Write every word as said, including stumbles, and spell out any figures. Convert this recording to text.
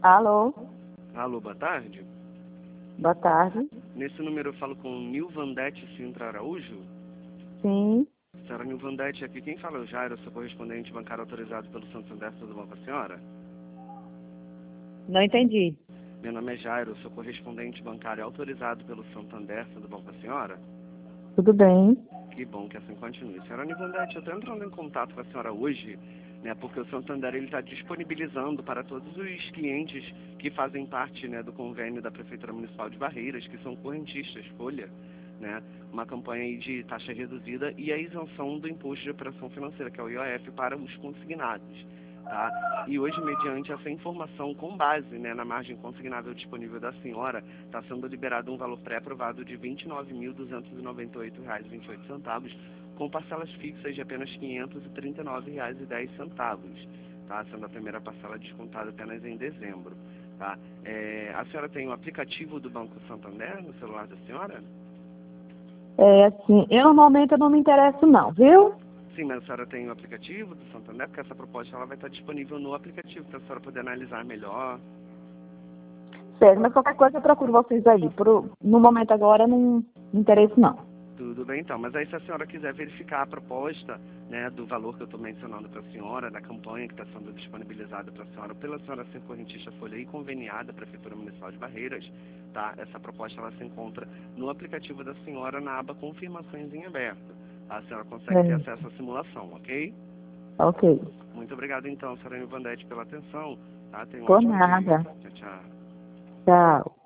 Alô? Alô, boa tarde. Boa tarde. Nesse número eu falo com Nilvandete Sintra Araújo. Sim. Senhora Nilvandete, aqui quem fala é o Jairo, sou correspondente bancário autorizado pelo Santander. Tudo bom com a senhora? Não entendi. Meu nome é Jairo, sou correspondente bancário autorizado pelo Santander. Tudo bom com a senhora? Tudo bem? Que bom que assim continue. Senhora Nilvandete, eu estou entrando em contato com a senhora hoje, né, porque o Santander está disponibilizando para todos os clientes que fazem parte, né, do convênio da Prefeitura Municipal de Barreiras, que são correntistas, folha, né, uma campanha aí de taxa reduzida e a isenção do imposto de operação financeira, que é o I O F, para os consignados. Tá? E hoje, mediante essa informação com base, né, na margem consignável disponível da senhora, está sendo liberado um valor pré-aprovado de vinte e nove mil duzentos e noventa e oito reais e vinte e oito centavos, com parcelas fixas de apenas quinhentos e trinta e nove reais e dez centavos, tá? Sendo a primeira parcela descontada apenas em dezembro. Tá? É, a senhora tem o aplicativo do Banco Santander no celular da senhora? É assim, eu normalmente eu não me interesso não, viu? Sim, mas a senhora tem o aplicativo do Santander, porque essa proposta ela vai estar disponível no aplicativo para a senhora poder analisar melhor. Certo, mas qualquer coisa eu procuro vocês aí. Pro, no momento agora eu não me interesso não. Tudo bem, então. Mas aí se a senhora quiser verificar a proposta, né, do valor que eu estou mencionando para a senhora, da campanha que está sendo disponibilizada para a senhora, pela senhora ser correntista folha e conveniada à Prefeitura Municipal de Barreiras, tá? Essa proposta ela se encontra no aplicativo da senhora na aba Confirmações em Aberto. A senhora consegue ter É. acesso à simulação, ok? Ok. Muito obrigado, então, senhora Nilvandete, pela atenção. Tá? Tenha um Por ótimo dia. nada. Tchau, tchau. Tchau.